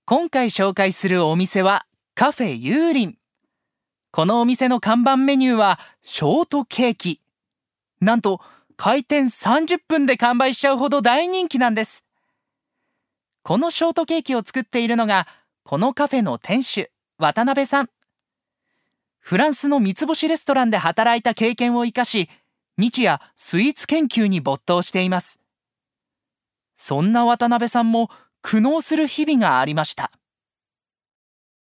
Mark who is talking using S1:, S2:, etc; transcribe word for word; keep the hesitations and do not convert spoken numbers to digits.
S1: 今回紹介するお店はカフェユーリン。このお店の看板メニューはショートケーキ。なんと開店さんじゅっぷんで完売しちゃうほど大人気なんです。このショートケーキを作っているのがこのカフェの店主渡辺さん。フランスの三つ星レストランで働いた経験を生かし、日夜スイーツ研究に没頭しています。そんな渡辺さんも苦悩する日々がありました。